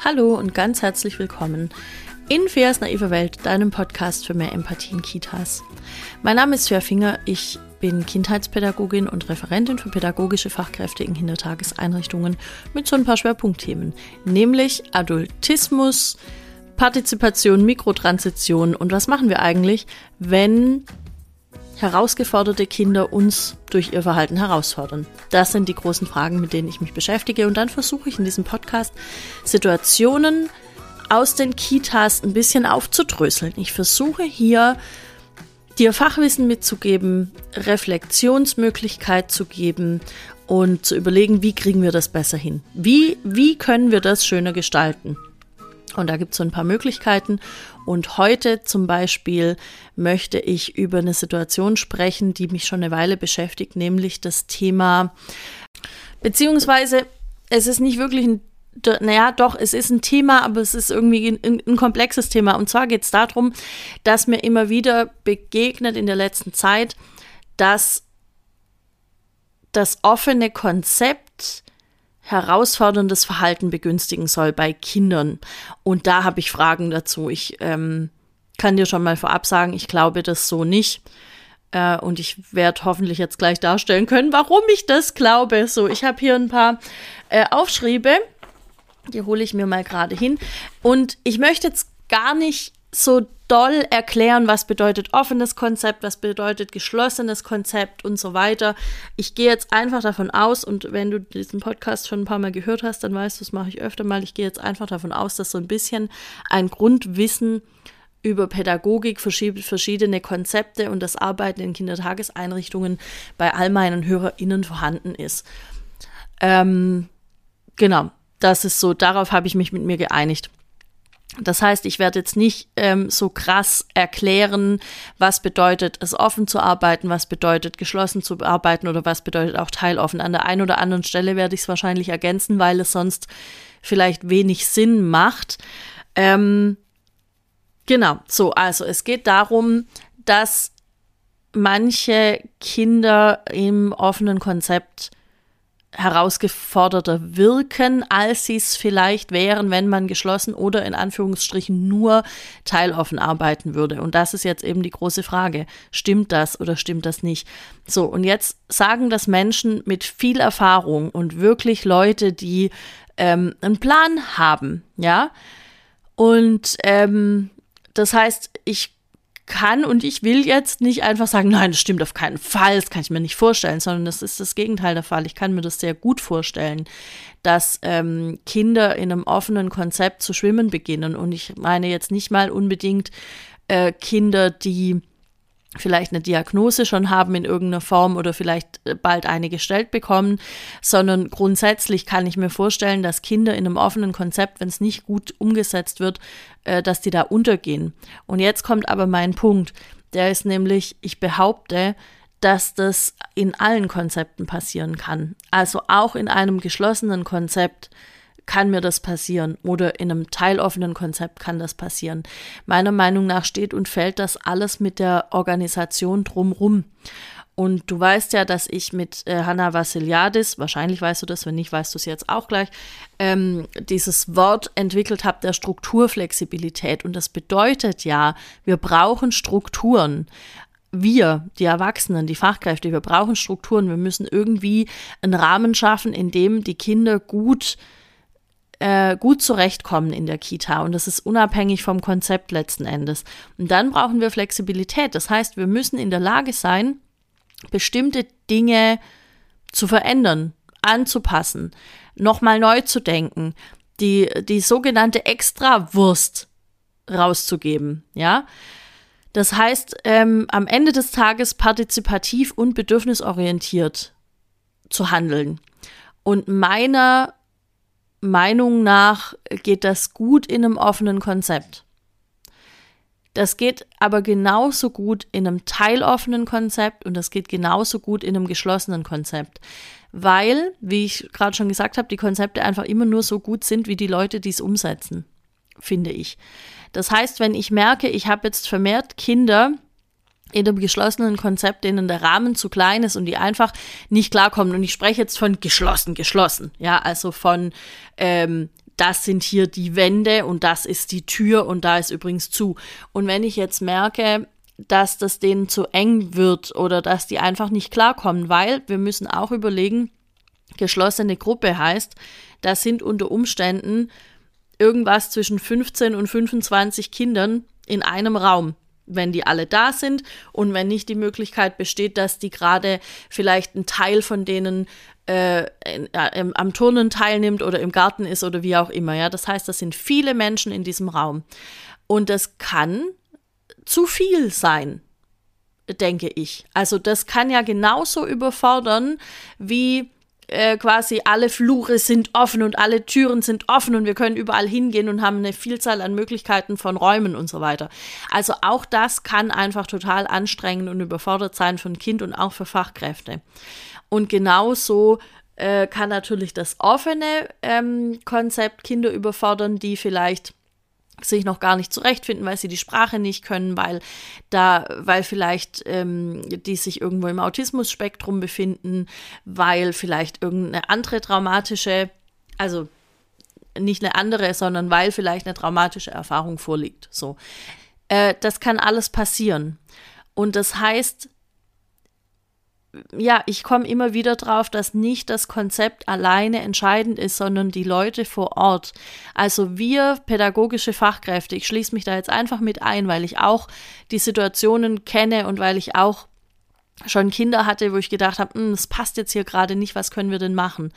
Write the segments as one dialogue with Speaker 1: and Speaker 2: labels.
Speaker 1: Hallo und ganz herzlich willkommen in Feas naive Welt, deinem Podcast für mehr Empathie in Kitas. Mein Name ist Fea Finger, ich bin Kindheitspädagogin und Referentin für pädagogische Fachkräfte in Kindertageseinrichtungen mit so ein paar Schwerpunktthemen, nämlich Adultismus, Partizipation, Mikrotransition und was machen wir eigentlich, wenn herausgeforderte Kinder uns durch ihr Verhalten herausfordern. Das sind die großen Fragen, mit denen ich mich beschäftige und dann versuche ich in diesem Podcast Situationen aus den Kitas ein bisschen aufzudröseln. Ich versuche hier dir Fachwissen mitzugeben, Reflexionsmöglichkeit zu geben und zu überlegen, wie kriegen wir das besser hin? Wie können wir das schöner gestalten? Und da gibt es so ein paar Möglichkeiten. Und heute zum Beispiel möchte ich über eine Situation sprechen, die mich schon eine Weile beschäftigt, nämlich das Thema, beziehungsweise es ist nicht wirklich es ist ein Thema, aber es ist irgendwie ein komplexes Thema. Und zwar geht es darum, dass mir immer wieder begegnet in der letzten Zeit, dass das offene Konzept herausforderndes Verhalten begünstigen soll bei Kindern. Und da habe ich Fragen dazu. Ich kann dir schon mal vorab sagen, ich glaube das so nicht. Und ich werde hoffentlich jetzt gleich darstellen können, warum ich das glaube. So, ich habe hier ein paar Aufschriebe. Die hole ich mir mal gerade hin. Und ich möchte jetzt gar nicht so doll erklären, was bedeutet offenes Konzept, was bedeutet geschlossenes Konzept und so weiter. Ich gehe jetzt einfach davon aus, und wenn du diesen Podcast schon ein paar Mal gehört hast, dann weißt du, das mache ich öfter mal. Ich gehe jetzt einfach davon aus, dass so ein bisschen ein Grundwissen über Pädagogik, verschiedene Konzepte und das Arbeiten in Kindertageseinrichtungen bei all meinen HörerInnen vorhanden ist. Genau, das ist so, darauf habe ich mich mit mir geeinigt. Das heißt, ich werde jetzt nicht so krass erklären, was bedeutet es, offen zu arbeiten, was bedeutet geschlossen zu arbeiten oder was bedeutet auch teiloffen. An der einen oder anderen Stelle werde ich es wahrscheinlich ergänzen, weil es sonst vielleicht wenig Sinn macht. Genau, so, also es geht darum, dass manche Kinder im offenen Konzept herausgeforderter wirken, als sie es vielleicht wären, wenn man geschlossen oder in Anführungsstrichen nur teiloffen arbeiten würde. Und das ist jetzt eben die große Frage. Stimmt das oder stimmt das nicht? So, und jetzt sagen das Menschen mit viel Erfahrung und wirklich Leute, die einen Plan haben, ja? Und das heißt, ich kann und ich will jetzt nicht einfach sagen, nein, das stimmt auf keinen Fall, das kann ich mir nicht vorstellen, sondern das ist das Gegenteil der Fall. Ich kann mir das sehr gut vorstellen, dass Kinder in einem offenen Konzept zu schwimmen beginnen. Und ich meine jetzt nicht mal unbedingt Kinder, die vielleicht eine Diagnose schon haben in irgendeiner Form oder vielleicht bald eine gestellt bekommen, sondern grundsätzlich kann ich mir vorstellen, dass Kinder in einem offenen Konzept, wenn es nicht gut umgesetzt wird, dass die da untergehen. Und jetzt kommt aber mein Punkt, der ist nämlich, ich behaupte, dass das in allen Konzepten passieren kann. Also auch in einem geschlossenen Konzept kann mir das passieren oder in einem teiloffenen Konzept kann das passieren. Meiner Meinung nach steht und fällt das alles mit der Organisation drumrum. Und du weißt ja, dass ich mit Hanna Vassiliadis, wahrscheinlich weißt du das, wenn nicht, weißt du es jetzt auch gleich, dieses Wort entwickelt habe der Strukturflexibilität. Und das bedeutet ja, wir brauchen Strukturen. Wir, die Erwachsenen, die Fachkräfte, wir brauchen Strukturen. Wir müssen irgendwie einen Rahmen schaffen, in dem die Kinder gut zurechtkommen in der Kita. Und das ist unabhängig vom Konzept letzten Endes. Und dann brauchen wir Flexibilität. Das heißt, wir müssen in der Lage sein, bestimmte Dinge zu verändern, anzupassen, nochmal neu zu denken, die sogenannte Extrawurst rauszugeben, ja. Das heißt, am Ende des Tages partizipativ und bedürfnisorientiert zu handeln. Und meiner Meinung nach geht das gut in einem offenen Konzept. Das geht aber genauso gut in einem teiloffenen Konzept und das geht genauso gut in einem geschlossenen Konzept. Weil, wie ich gerade schon gesagt habe, die Konzepte einfach immer nur so gut sind, wie die Leute, die es umsetzen, finde ich. Das heißt, wenn ich merke, ich habe jetzt vermehrt Kinder in einem geschlossenen Konzept, denen der Rahmen zu klein ist und die einfach nicht klarkommen. Und ich spreche jetzt von geschlossen, ja, also von das sind hier die Wände und das ist die Tür und da ist übrigens zu. Und wenn ich jetzt merke, dass das denen zu eng wird oder dass die einfach nicht klarkommen, weil wir müssen auch überlegen, geschlossene Gruppe heißt, da sind unter Umständen irgendwas zwischen 15 und 25 Kindern in einem Raum, wenn die alle da sind und wenn nicht die Möglichkeit besteht, dass die gerade vielleicht ein Teil von denen am Turnen teilnimmt oder im Garten ist oder wie auch immer. Ja? Das heißt, das sind viele Menschen in diesem Raum. Und das kann zu viel sein, denke ich. Also das kann ja genauso überfordern, wie quasi alle Flure sind offen und alle Türen sind offen und wir können überall hingehen und haben eine Vielzahl an Möglichkeiten von Räumen und so weiter. Also auch das kann einfach total anstrengend und überfordert sein für ein Kind und auch für Fachkräfte. Und genauso kann natürlich das offene Konzept Kinder überfordern, die vielleicht sich noch gar nicht zurechtfinden, weil sie die Sprache nicht können, weil vielleicht die sich irgendwo im Autismus-Spektrum befinden, weil vielleicht irgendeine andere traumatische, also nicht eine andere, sondern weil vielleicht eine traumatische Erfahrung vorliegt. So, das kann alles passieren. Und das heißt, ja, ich komme immer wieder drauf, dass nicht das Konzept alleine entscheidend ist, sondern die Leute vor Ort. Also wir pädagogische Fachkräfte, ich schließe mich da jetzt einfach mit ein, weil ich auch die Situationen kenne und weil ich auch schon Kinder hatte, wo ich gedacht habe, das passt jetzt hier gerade nicht, was können wir denn machen?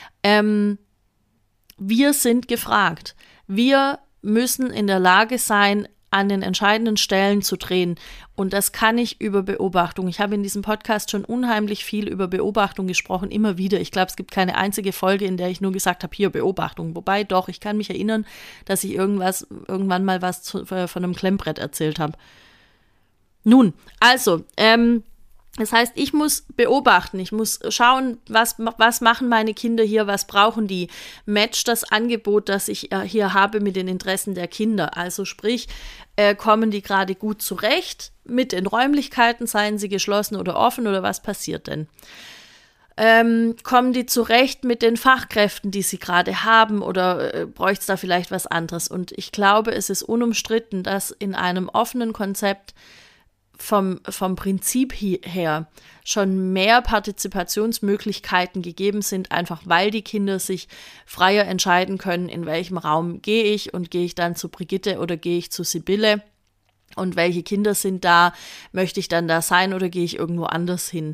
Speaker 1: Wir sind gefragt. Wir müssen in der Lage sein, an den entscheidenden Stellen zu drehen. Und das kann ich über Beobachtung. Ich habe in diesem Podcast schon unheimlich viel über Beobachtung gesprochen, immer wieder. Ich glaube, es gibt keine einzige Folge, in der ich nur gesagt habe, hier Beobachtung. Wobei doch, ich kann mich erinnern, dass ich irgendwann mal was von einem Klemmbrett erzählt habe. Nun, also, das heißt, ich muss beobachten, ich muss schauen, was machen meine Kinder hier, was brauchen die, matcht das Angebot, das ich hier habe mit den Interessen der Kinder, also sprich, kommen die gerade gut zurecht mit den Räumlichkeiten, seien sie geschlossen oder offen oder was passiert denn? Kommen die zurecht mit den Fachkräften, die sie gerade haben oder bräuchte es da vielleicht was anderes? Und ich glaube, es ist unumstritten, dass in einem offenen Konzept vom Prinzip her schon mehr Partizipationsmöglichkeiten gegeben sind, einfach weil die Kinder sich freier entscheiden können, in welchem Raum gehe ich und gehe ich dann zu Brigitte oder gehe ich zu Sibylle und welche Kinder sind da, möchte ich dann da sein oder gehe ich irgendwo anders hin.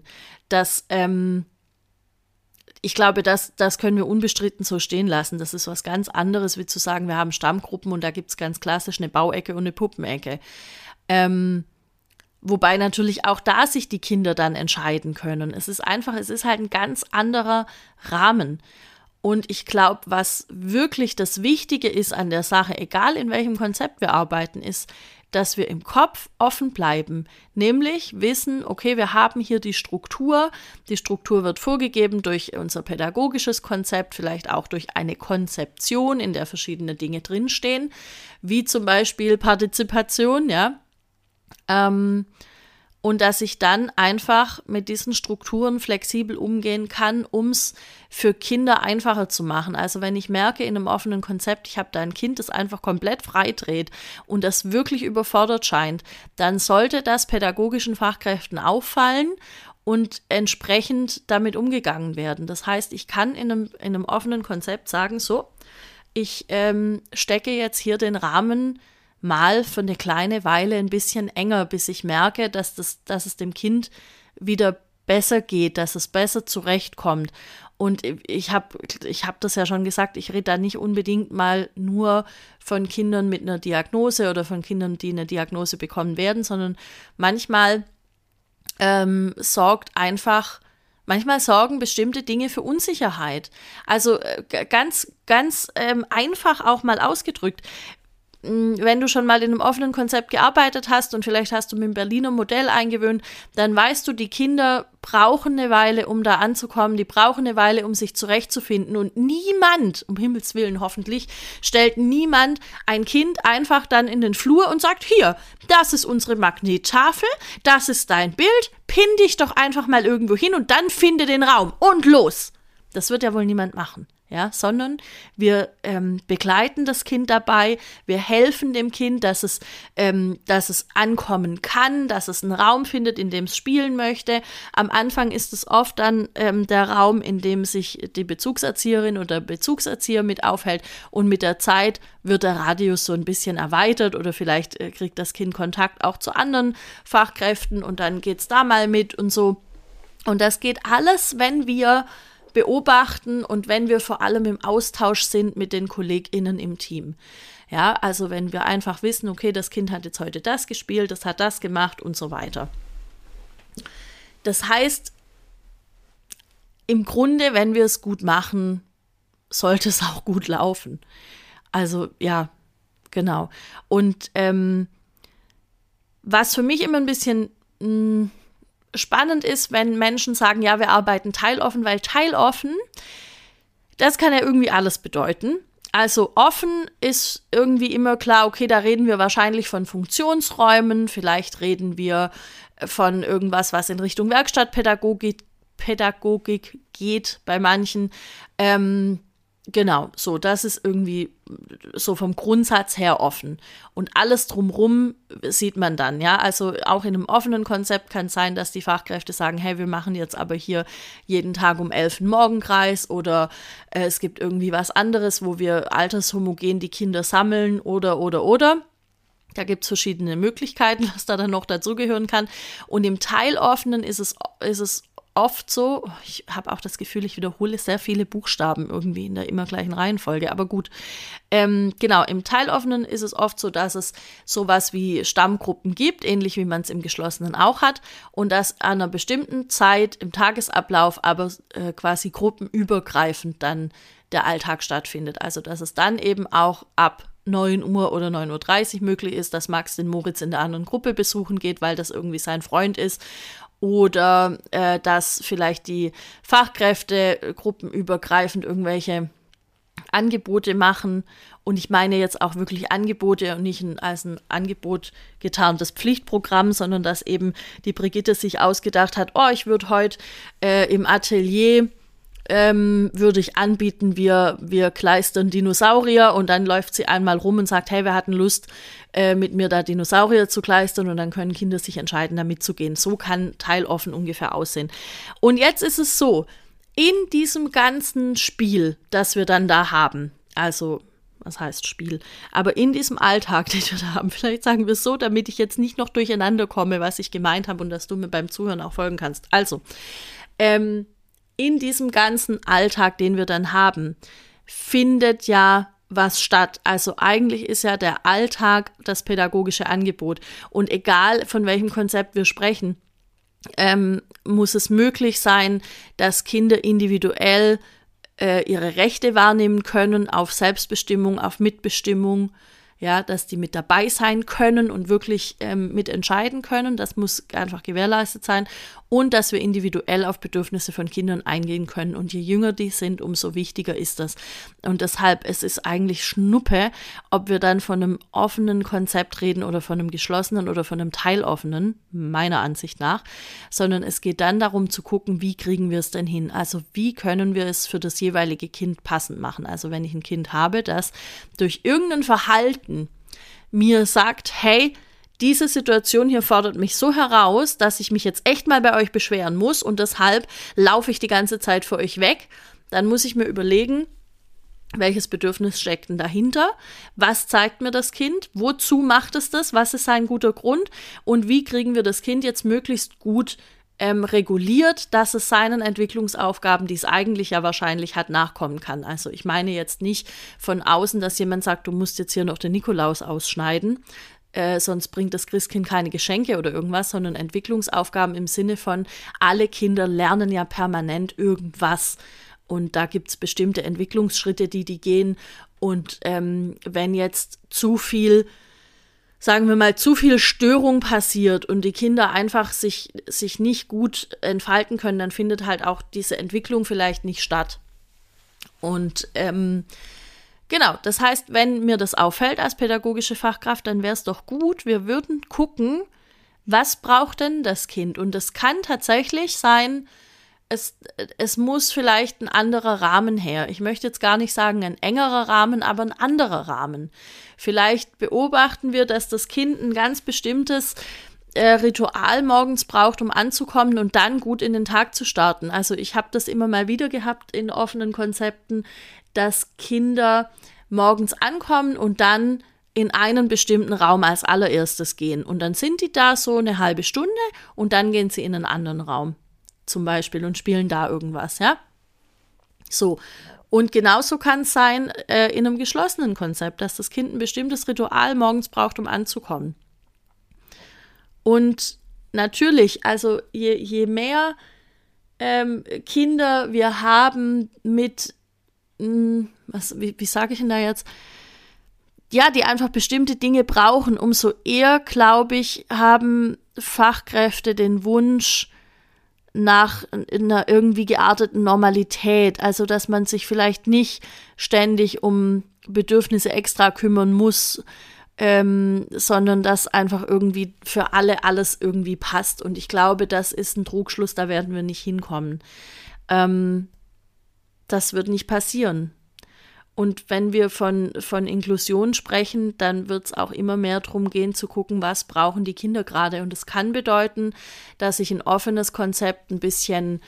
Speaker 1: Ich glaube, das können wir unbestritten so stehen lassen. Das ist was ganz anderes, wie zu sagen, wir haben Stammgruppen und da gibt es ganz klassisch eine Bauecke und eine Puppenecke. Wobei natürlich auch da sich die Kinder dann entscheiden können. Es ist halt ein ganz anderer Rahmen. Und ich glaube, was wirklich das Wichtige ist an der Sache, egal in welchem Konzept wir arbeiten, ist, dass wir im Kopf offen bleiben. Nämlich wissen, okay, wir haben hier die Struktur. Die Struktur wird vorgegeben durch unser pädagogisches Konzept, vielleicht auch durch eine Konzeption, in der verschiedene Dinge drinstehen, wie zum Beispiel Partizipation, ja. Und dass ich dann einfach mit diesen Strukturen flexibel umgehen kann, um es für Kinder einfacher zu machen. Also wenn ich merke in einem offenen Konzept, ich habe da ein Kind, das einfach komplett frei dreht und das wirklich überfordert scheint, dann sollte das pädagogischen Fachkräften auffallen und entsprechend damit umgegangen werden. Das heißt, ich kann in einem offenen Konzept sagen, so, ich stecke jetzt hier den Rahmen mal für eine kleine Weile ein bisschen enger, bis ich merke, dass es dem Kind wieder besser geht, dass es besser zurechtkommt. Und ich hab das ja schon gesagt, ich rede da nicht unbedingt mal nur von Kindern mit einer Diagnose oder von Kindern, die eine Diagnose bekommen werden, sondern manchmal sorgen bestimmte Dinge für Unsicherheit. Also ganz, ganz einfach auch mal ausgedrückt. Wenn du schon mal in einem offenen Konzept gearbeitet hast und vielleicht hast du mit dem Berliner Modell eingewöhnt, dann weißt du, die Kinder brauchen eine Weile, um da anzukommen, die brauchen eine Weile, um sich zurechtzufinden und niemand, um Himmels Willen hoffentlich, stellt niemand ein Kind einfach dann in den Flur und sagt, hier, das ist unsere Magnettafel, das ist dein Bild, pin dich doch einfach mal irgendwo hin und dann finde den Raum und los. Das wird ja wohl niemand machen. ja, sondern wir begleiten das Kind dabei, wir helfen dem Kind, dass es ankommen kann, dass es einen Raum findet, in dem es spielen möchte. Am Anfang ist es oft dann der Raum, in dem sich die Bezugserzieherin oder Bezugserzieher mit aufhält, und mit der Zeit wird der Radius so ein bisschen erweitert oder vielleicht kriegt das Kind Kontakt auch zu anderen Fachkräften und dann geht es da mal mit und so. Und das geht alles, wenn wir beobachten und wenn wir vor allem im Austausch sind mit den KollegInnen im Team. Ja, also wenn wir einfach wissen, okay, das Kind hat jetzt heute das gespielt, das hat das gemacht und so weiter. Das heißt, im Grunde, wenn wir es gut machen, sollte es auch gut laufen. Also ja, genau. Und was für mich immer ein bisschen spannend ist, wenn Menschen sagen, ja, wir arbeiten teiloffen, weil teiloffen, das kann ja irgendwie alles bedeuten. Also offen ist irgendwie immer klar, okay, da reden wir wahrscheinlich von Funktionsräumen, vielleicht reden wir von irgendwas, was in Richtung Werkstattpädagogik geht bei manchen. Genau, so, das ist irgendwie so vom Grundsatz her offen. Und alles drumrum sieht man dann, ja. Also auch in einem offenen Konzept kann es sein, dass die Fachkräfte sagen, hey, wir machen jetzt aber hier jeden Tag um 11 einen Morgenkreis oder es gibt irgendwie was anderes, wo wir altershomogen die Kinder sammeln oder. Da gibt es verschiedene Möglichkeiten, was da dann noch dazugehören kann. Und im Teiloffenen ist es oft so, ich habe auch das Gefühl, ich wiederhole sehr viele Buchstaben irgendwie in der immer gleichen Reihenfolge, aber gut. Genau, im Teiloffenen ist es oft so, dass es sowas wie Stammgruppen gibt, ähnlich wie man es im Geschlossenen auch hat, und dass an einer bestimmten Zeit im Tagesablauf aber quasi gruppenübergreifend dann der Alltag stattfindet. Also dass es dann eben auch ab 9 Uhr oder 9:30 Uhr möglich ist, dass Max den Moritz in der anderen Gruppe besuchen geht, weil das irgendwie sein Freund ist. Oder dass vielleicht die Fachkräfte gruppenübergreifend irgendwelche Angebote machen. Und ich meine jetzt auch wirklich Angebote und nicht als ein Angebot getarntes Pflichtprogramm, sondern dass eben die Brigitte sich ausgedacht hat, oh, ich würde heute im Atelier würde ich anbieten, wir kleistern Dinosaurier, und dann läuft sie einmal rum und sagt, hey, wir hatten Lust, mit mir da Dinosaurier zu kleistern, und dann können Kinder sich entscheiden, da mitzugehen. So kann teiloffen ungefähr aussehen. Und jetzt ist es so, in diesem ganzen Spiel, das wir dann da haben, also was heißt Spiel, aber in diesem Alltag, den wir da haben, vielleicht sagen wir es so, damit ich jetzt nicht noch durcheinander komme, was ich gemeint habe und dass du mir beim Zuhören auch folgen kannst. Also, in diesem ganzen Alltag, den wir dann haben, findet ja was statt. Also eigentlich ist ja der Alltag das pädagogische Angebot. Und egal, von welchem Konzept wir sprechen, muss es möglich sein, dass Kinder individuell ihre Rechte wahrnehmen können auf Selbstbestimmung, auf Mitbestimmung, ja, dass die mit dabei sein können und wirklich mitentscheiden können. Das muss einfach gewährleistet sein. Und dass wir individuell auf Bedürfnisse von Kindern eingehen können. Und je jünger die sind, umso wichtiger ist das. Und deshalb, es ist eigentlich Schnuppe, ob wir dann von einem offenen Konzept reden oder von einem geschlossenen oder von einem teiloffenen, meiner Ansicht nach. Sondern es geht dann darum zu gucken, wie kriegen wir es denn hin? Also wie können wir es für das jeweilige Kind passend machen? Also wenn ich ein Kind habe, das durch irgendein Verhalten mir sagt, hey, diese Situation hier fordert mich so heraus, dass ich mich jetzt echt mal bei euch beschweren muss und deshalb laufe ich die ganze Zeit vor euch weg, dann muss ich mir überlegen, welches Bedürfnis steckt denn dahinter? Was zeigt mir das Kind? Wozu macht es das? Was ist sein guter Grund? Und wie kriegen wir das Kind jetzt möglichst gut reguliert, dass es seinen Entwicklungsaufgaben, die es eigentlich ja wahrscheinlich hat, nachkommen kann. Also ich meine jetzt nicht von außen, dass jemand sagt, du musst jetzt hier noch den Nikolaus ausschneiden, sonst bringt das Christkind keine Geschenke oder irgendwas, sondern Entwicklungsaufgaben im Sinne von, alle Kinder lernen ja permanent irgendwas. Und da gibt es bestimmte Entwicklungsschritte, die gehen. Und wenn jetzt zu viel, sagen wir mal, zu viel Störung passiert und die Kinder einfach sich nicht gut entfalten können, dann findet halt auch diese Entwicklung vielleicht nicht statt. Und genau, das heißt, wenn mir das auffällt als pädagogische Fachkraft, dann wäre es doch gut, wir würden gucken, was braucht denn das Kind? Und das kann tatsächlich sein, es muss vielleicht ein anderer Rahmen her. Ich möchte jetzt gar nicht sagen ein engerer Rahmen, aber ein anderer Rahmen. Vielleicht beobachten wir, dass das Kind ein ganz bestimmtes Ritual morgens braucht, um anzukommen und dann gut in den Tag zu starten. Also ich habe das immer mal wieder gehabt in offenen Konzepten, dass Kinder morgens ankommen und dann in einen bestimmten Raum als allererstes gehen. Und dann sind die da so eine halbe Stunde und dann gehen sie in einen anderen Raum zum Beispiel und spielen da irgendwas, ja. So. Und genauso kann es sein in einem geschlossenen Konzept, dass das Kind ein bestimmtes Ritual morgens braucht, um anzukommen. Und natürlich, also je mehr Kinder wir haben mit, wie sage ich denn da jetzt, ja, die einfach bestimmte Dinge brauchen, umso eher, glaube ich, haben Fachkräfte den Wunsch nach einer irgendwie gearteten Normalität. Also, dass man sich vielleicht nicht ständig um Bedürfnisse extra kümmern muss, sondern dass einfach irgendwie für alle alles irgendwie passt. Und ich glaube, das ist ein Trugschluss, da werden wir nicht hinkommen. Das wird nicht passieren. Und wenn wir von Inklusion sprechen, dann wird es auch immer mehr darum gehen, zu gucken, was brauchen die Kinder gerade. Und es kann bedeuten, dass ich ein offenes Konzept ein bisschen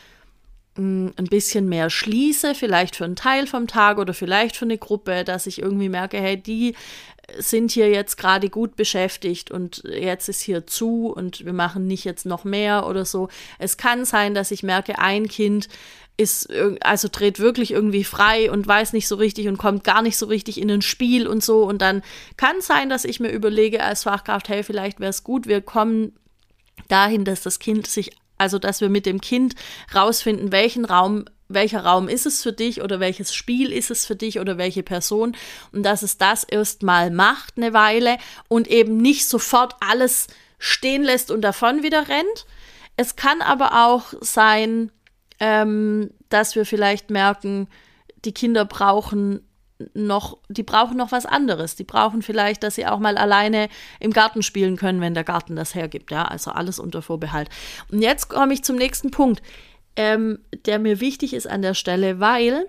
Speaker 1: mehr schließe, vielleicht für einen Teil vom Tag oder vielleicht für eine Gruppe, dass ich irgendwie merke, hey, die sind hier jetzt gerade gut beschäftigt und jetzt ist hier zu und wir machen nicht jetzt noch mehr oder so. Es kann sein, dass ich merke, ein Kind dreht wirklich irgendwie frei und weiß nicht so richtig und kommt gar nicht so richtig in ein Spiel und so. Und dann kann es sein, dass ich mir überlege als Fachkraft, hey, vielleicht wäre es gut, wir kommen dahin, dass das Kind dass wir mit dem Kind rausfinden, welcher Raum ist es für dich oder welches Spiel ist es für dich oder welche Person und dass es das erstmal macht eine Weile und eben nicht sofort alles stehen lässt und davon wieder rennt. Es kann aber auch sein, dass wir vielleicht merken, die Kinder brauchen noch was anderes. Die brauchen vielleicht, dass sie auch mal alleine im Garten spielen können, wenn der Garten das hergibt. Ja, also alles unter Vorbehalt. Und jetzt komme ich zum nächsten Punkt, der mir wichtig ist an der Stelle, weil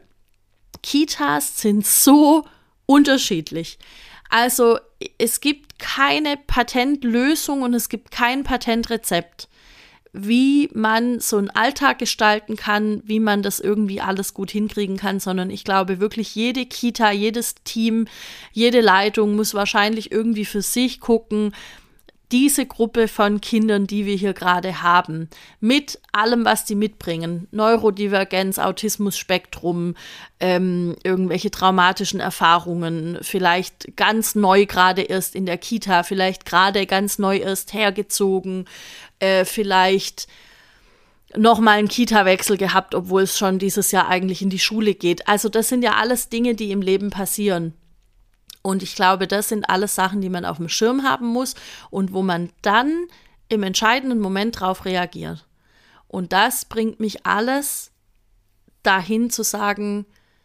Speaker 1: Kitas sind so unterschiedlich. Also es gibt keine Patentlösung und es gibt kein Patentrezept, wie man so einen Alltag gestalten kann, wie man das irgendwie alles gut hinkriegen kann, sondern ich glaube wirklich, jede Kita, jedes Team, jede Leitung muss wahrscheinlich irgendwie für sich gucken, diese Gruppe von Kindern, die wir hier gerade haben, mit allem, was die mitbringen, Neurodivergenz, Autismus-Spektrum, irgendwelche traumatischen Erfahrungen, vielleicht ganz neu gerade erst in der Kita, vielleicht gerade ganz neu erst hergezogen, vielleicht nochmal einen Kita-Wechsel gehabt, obwohl es schon dieses Jahr eigentlich in die Schule geht. Also das sind ja alles Dinge, die im Leben passieren. Und ich glaube, das sind alles Sachen, die man auf dem Schirm haben muss und wo man dann im entscheidenden Moment drauf reagiert. Und das bringt mich alles dahin zu sagen,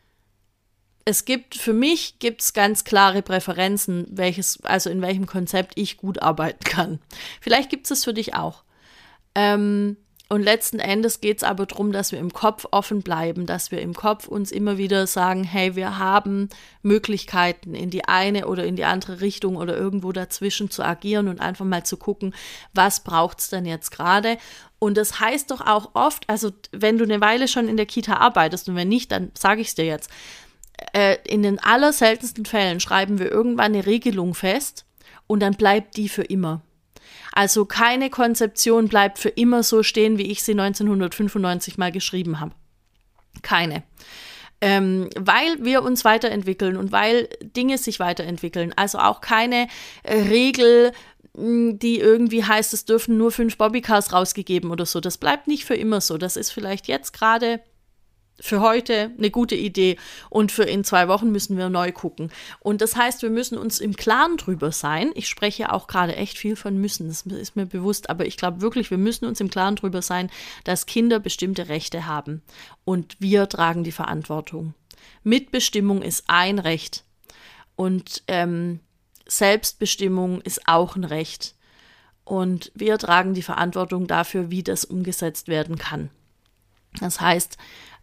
Speaker 1: für mich gibt es ganz klare Präferenzen, in welchem Konzept ich gut arbeiten kann. Vielleicht gibt es es für dich auch. Und letzten Endes geht es aber darum, dass wir im Kopf offen bleiben, dass wir im Kopf uns immer wieder sagen, hey, wir haben Möglichkeiten in die eine oder in die andere Richtung oder irgendwo dazwischen zu agieren und einfach mal zu gucken, was braucht es denn jetzt gerade? Und das heißt doch auch oft, also wenn du eine Weile schon in der Kita arbeitest und wenn nicht, dann sage ich es dir jetzt, in den allerseltensten Fällen schreiben wir irgendwann eine Regelung fest und dann bleibt die für immer. Also keine Konzeption bleibt für immer so stehen, wie ich sie 1995 mal geschrieben habe. Keine. Weil wir uns weiterentwickeln und weil Dinge sich weiterentwickeln. Also auch keine Regel, die irgendwie heißt, es dürfen nur 5 Bobbycars rausgegeben oder so. Das bleibt nicht für immer so. Das ist vielleicht jetzt gerade für heute eine gute Idee und für in 2 Wochen müssen wir neu gucken. Und das heißt, wir müssen uns im Klaren drüber sein. Ich spreche auch gerade echt viel von müssen, das ist mir bewusst, aber ich glaube wirklich, wir müssen uns im Klaren drüber sein, dass Kinder bestimmte Rechte haben und wir tragen die Verantwortung. Mitbestimmung ist ein Recht und Selbstbestimmung ist auch ein Recht und wir tragen die Verantwortung dafür, wie das umgesetzt werden kann. Das heißt,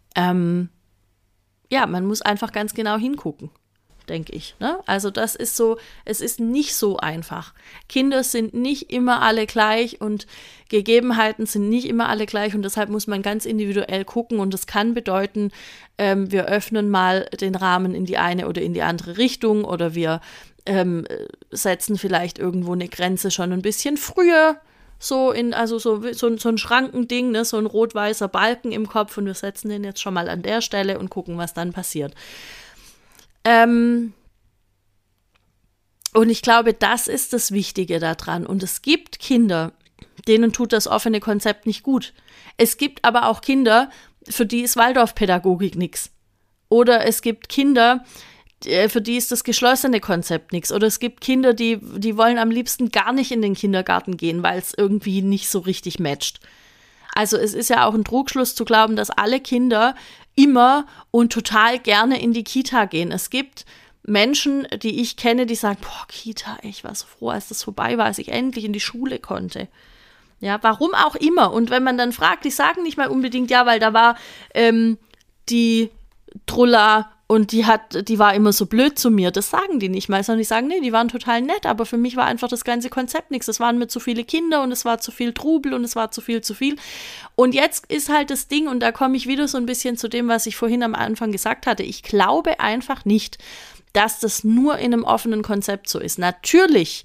Speaker 1: man muss einfach ganz genau hingucken, denke ich. Ne? Also das ist so, es ist nicht so einfach. Kinder sind nicht immer alle gleich und Gegebenheiten sind nicht immer alle gleich und deshalb muss man ganz individuell gucken und das kann bedeuten, wir öffnen mal den Rahmen in die eine oder in die andere Richtung oder wir setzen vielleicht irgendwo eine Grenze schon ein bisschen früher, so ein Schrankending, ne, so ein rot-weißer Balken im Kopf und wir setzen den jetzt schon mal an der Stelle und gucken, was dann passiert. Und ich glaube, das ist das Wichtige daran. Und es gibt Kinder, denen tut das offene Konzept nicht gut. Es gibt aber auch Kinder, für die ist Waldorfpädagogik nichts. Oder es gibt Kinder, für die ist das geschlossene Konzept nichts. Oder es gibt Kinder, die wollen am liebsten gar nicht in den Kindergarten gehen, weil es irgendwie nicht so richtig matcht. Also es ist ja auch ein Trugschluss zu glauben, dass alle Kinder immer und total gerne in die Kita gehen. Es gibt Menschen, die ich kenne, die sagen, boah, Kita, ich war so froh, als das vorbei war, als ich endlich in die Schule konnte. Ja, warum auch immer. Und wenn man dann fragt, die sagen nicht mal unbedingt, ja, weil da war die Trulla und die war immer so blöd zu mir. Das sagen die nicht mal, sondern die sagen, nee, die waren total nett, aber für mich war einfach das ganze Konzept nichts. Es waren mir zu viele Kinder und es war zu viel Trubel und es war zu viel. Und jetzt ist halt das Ding, und da komme ich wieder so ein bisschen zu dem, was ich vorhin am Anfang gesagt hatte. Ich glaube einfach nicht, dass das nur in einem offenen Konzept so ist. Natürlich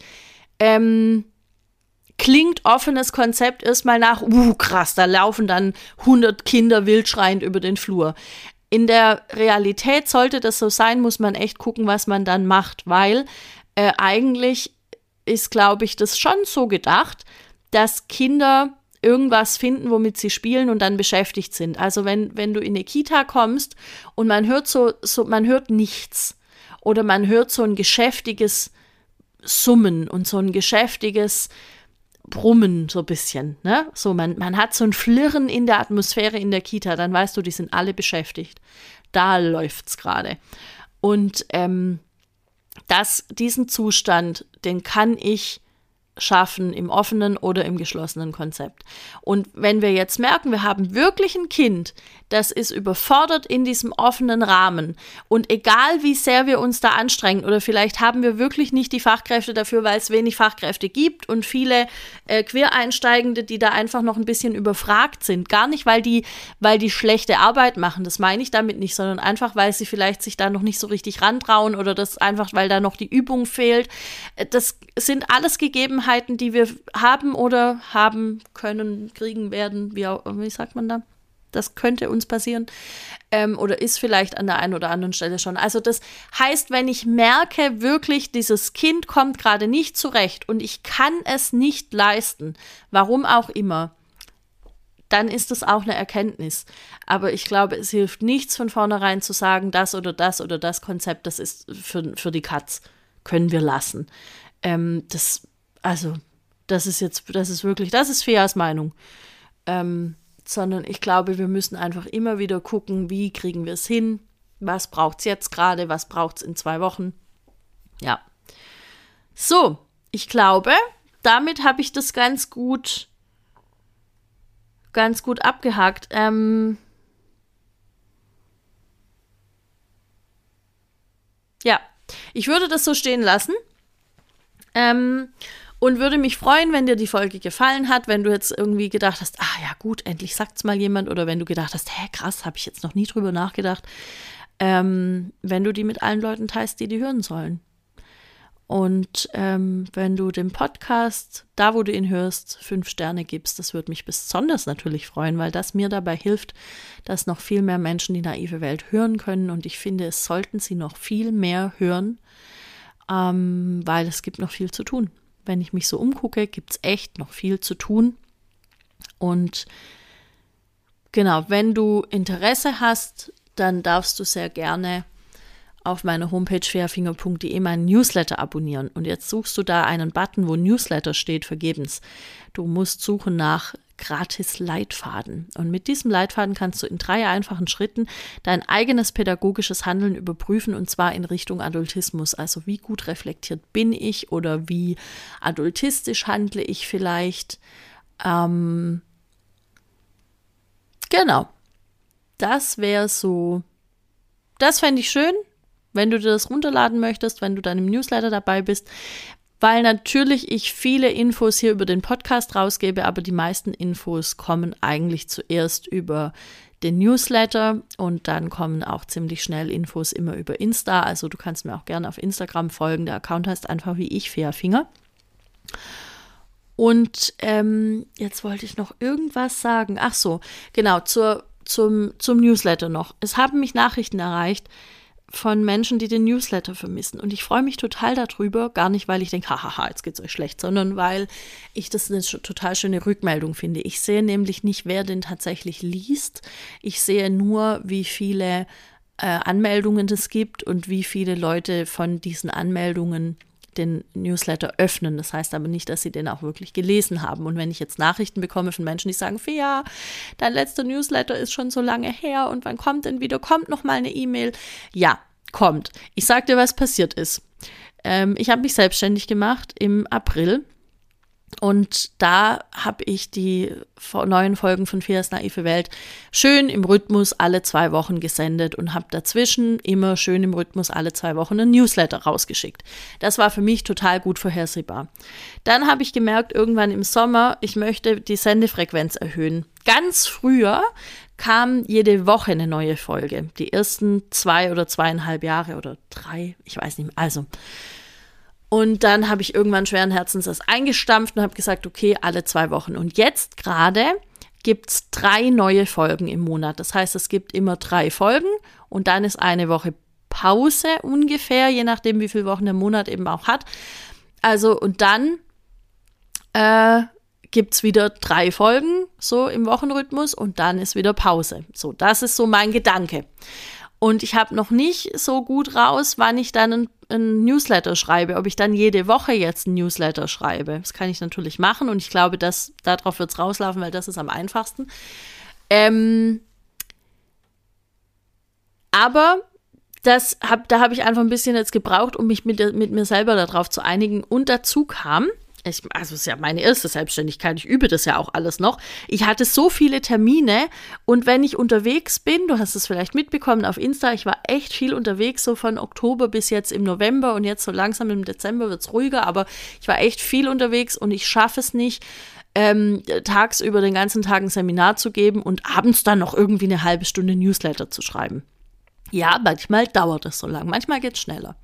Speaker 1: klingt offenes Konzept erstmal nach, krass, da laufen dann 100 Kinder wildschreiend über den Flur. In der Realität sollte das so sein, muss man echt gucken, was man dann macht, weil eigentlich ist, glaube ich, das schon so gedacht, dass Kinder irgendwas finden, womit sie spielen und dann beschäftigt sind. Also wenn du in eine Kita kommst und man hört man hört nichts oder man hört so ein geschäftiges Summen und so ein geschäftiges Brummen so ein bisschen, ne? So, man hat so ein Flirren in der Atmosphäre in der Kita, dann weißt du, die sind alle beschäftigt. Da läuft's gerade. Und diesen Zustand, den kann ich schaffen im offenen oder im geschlossenen Konzept. Und wenn wir jetzt merken, wir haben wirklich ein Kind, das ist überfordert in diesem offenen Rahmen und egal wie sehr wir uns da anstrengen oder vielleicht haben wir wirklich nicht die Fachkräfte dafür, weil es wenig Fachkräfte gibt und viele Quereinsteigende, die da einfach noch ein bisschen überfragt sind. Gar nicht, weil die schlechte Arbeit machen, das meine ich damit nicht, sondern einfach, weil sie vielleicht sich da noch nicht so richtig rantrauen oder das einfach, weil da noch die Übung fehlt. Das sind alles Gegebenheiten, die wir haben oder haben können, kriegen werden, wie sagt man da? Das könnte uns passieren oder ist vielleicht an der einen oder anderen Stelle schon. Also das heißt, wenn ich merke, wirklich, dieses Kind kommt gerade nicht zurecht und ich kann es nicht leisten, warum auch immer, dann ist das auch eine Erkenntnis. Aber ich glaube, es hilft nichts von vornherein zu sagen, das oder das oder das Konzept, das ist für die Katz, können wir lassen. Das ist Feas Meinung. Sondern ich glaube, wir müssen einfach immer wieder gucken, wie kriegen wir es hin, was braucht es jetzt gerade, was braucht es in 2 Wochen. Ja. So, ich glaube, damit habe ich das ganz gut abgehakt. Ja, ich würde das so stehen lassen. Und würde mich freuen, wenn dir die Folge gefallen hat, wenn du jetzt irgendwie gedacht hast, ja gut, endlich sagt's mal jemand, oder wenn du gedacht hast, krass, habe ich jetzt noch nie drüber nachgedacht, wenn du die mit allen Leuten teilst, die hören sollen. Und wenn du dem Podcast, da wo du ihn hörst, 5 Sterne gibst, das würde mich besonders natürlich freuen, weil das mir dabei hilft, dass noch viel mehr Menschen die naive Welt hören können und ich finde, es sollten sie noch viel mehr hören, weil es gibt noch viel zu tun. Wenn ich mich so umgucke, gibt es echt noch viel zu tun. Und genau, wenn du Interesse hast, dann darfst du sehr gerne auf meiner Homepage fairfinger.de meinen Newsletter abonnieren. Und jetzt suchst du da einen Button, wo Newsletter steht, vergebens. Du musst suchen nach gratis Leitfaden. Und mit diesem Leitfaden kannst du in 3 einfachen Schritten dein eigenes pädagogisches Handeln überprüfen und zwar in Richtung Adultismus. Also wie gut reflektiert bin ich oder wie adultistisch handle ich vielleicht. Genau. das wäre so, das fände ich schön, wenn du dir das runterladen möchtest, wenn du dann im Newsletter dabei bist, weil natürlich ich viele Infos hier über den Podcast rausgebe, aber die meisten Infos kommen eigentlich zuerst über den Newsletter und dann kommen auch ziemlich schnell Infos immer über Insta, also du kannst mir auch gerne auf Instagram folgen, der Account heißt einfach wie ich, Fea Finger. Und jetzt wollte ich noch irgendwas sagen, ach so, genau, zum Newsletter noch. Es haben mich Nachrichten erreicht von Menschen, die den Newsletter vermissen. Und ich freue mich total darüber, gar nicht, weil ich denke, hahaha, jetzt geht's euch schlecht, sondern weil ich das eine total schöne Rückmeldung finde. Ich sehe nämlich nicht, wer den tatsächlich liest. Ich sehe nur, wie viele Anmeldungen es gibt und wie viele Leute von diesen Anmeldungen den Newsletter öffnen. Das heißt aber nicht, dass sie den auch wirklich gelesen haben. Und wenn ich jetzt Nachrichten bekomme von Menschen, die sagen, Fea, dein letzter Newsletter ist schon so lange her und wann kommt denn wieder? Kommt noch mal eine E-Mail? Ja, kommt. Ich sag dir, was passiert ist. Ich habe mich selbstständig gemacht im April und da habe ich die neuen Folgen von Feas naive Welt schön im Rhythmus alle 2 Wochen gesendet und habe dazwischen immer schön im Rhythmus alle 2 Wochen einen Newsletter rausgeschickt. Das war für mich total gut vorhersehbar. Dann habe ich gemerkt, irgendwann im Sommer, ich möchte die Sendefrequenz erhöhen. Ganz früher kam jede Woche eine neue Folge. Die ersten 2 oder 2,5 Jahre oder 3, ich weiß nicht mehr. Also und dann habe ich irgendwann schweren Herzens das eingestampft und habe gesagt, okay, alle 2 Wochen. Und jetzt gerade gibt es 3 neue Folgen im Monat. Das heißt, es gibt immer 3 Folgen und dann ist eine Woche Pause ungefähr, je nachdem, wie viele Wochen der Monat eben auch hat. Also und dann gibt es wieder 3 Folgen so im Wochenrhythmus und dann ist wieder Pause. So, das ist so mein Gedanke. Und ich habe noch nicht so gut raus, wann ich dann einen Newsletter schreibe, ob ich dann jede Woche jetzt einen Newsletter schreibe. Das kann ich natürlich machen und ich glaube, darauf wird es rauslaufen, weil das ist am einfachsten. Aber da habe ich einfach ein bisschen jetzt gebraucht, um mich mit mir selber darauf zu einigen. Und dazu kam, also es ist ja meine erste Selbstständigkeit, ich übe das ja auch alles noch. Ich hatte so viele Termine und wenn ich unterwegs bin, du hast es vielleicht mitbekommen auf Insta, ich war echt viel unterwegs, so von Oktober bis jetzt im November und jetzt so langsam im Dezember wird es ruhiger, aber ich war echt viel unterwegs und ich schaffe es nicht, tagsüber den ganzen Tag ein Seminar zu geben und abends dann noch irgendwie eine halbe Stunde Newsletter zu schreiben. Ja, manchmal dauert es so lang, manchmal geht es schneller.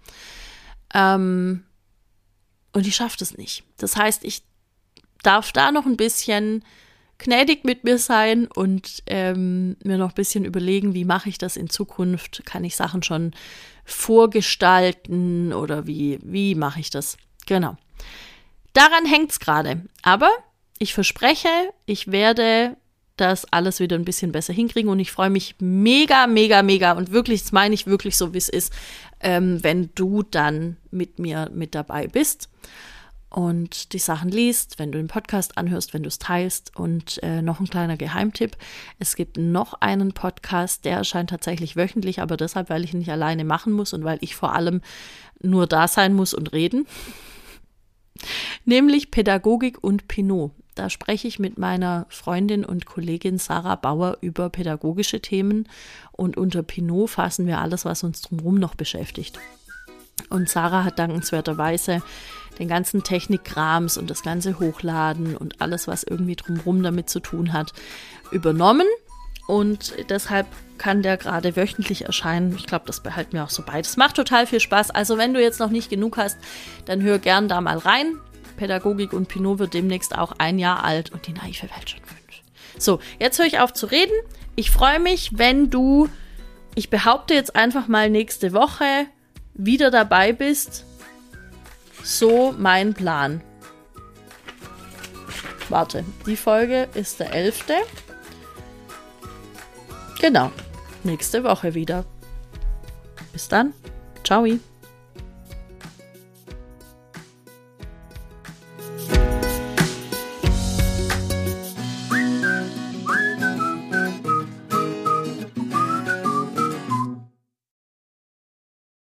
Speaker 1: Und ich schaffe das nicht. Das heißt, ich darf da noch ein bisschen gnädig mit mir sein und mir noch ein bisschen überlegen, wie mache ich das in Zukunft? Kann ich Sachen schon vorgestalten oder wie mache ich das? Genau. Daran hängt es gerade. Aber ich verspreche, ich werde das alles wieder ein bisschen besser hinkriegen und ich freue mich mega, mega, mega und wirklich, das meine ich wirklich so, wie es ist, wenn du dann mit mir mit dabei bist und die Sachen liest, wenn du den Podcast anhörst, wenn du es teilst. Und noch ein kleiner Geheimtipp, es gibt noch einen Podcast, der erscheint tatsächlich wöchentlich, aber deshalb, weil ich ihn nicht alleine machen muss und weil ich vor allem nur da sein muss und reden, nämlich Pädagogik und Pinot. Da spreche ich mit meiner Freundin und Kollegin Sarah Bauer über pädagogische Themen und unter Pinot fassen wir alles, was uns drumherum noch beschäftigt. Und Sarah hat dankenswerterweise den ganzen Technikkrams und das ganze Hochladen und alles, was irgendwie drumherum damit zu tun hat, übernommen. Und deshalb kann der gerade wöchentlich erscheinen. Ich glaube, das behalten wir auch so bei. Das macht total viel Spaß. Also wenn du jetzt noch nicht genug hast, dann hör gern da mal rein. Pädagogik und Pinot wird demnächst auch 1 Jahr alt und die naive Welt schon 5. So, jetzt höre ich auf zu reden. Ich freue mich, wenn du, ich behaupte jetzt einfach mal nächste Woche, wieder dabei bist. So mein Plan. Warte, die Folge ist der 11. Genau, nächste Woche wieder. Bis dann. Ciao.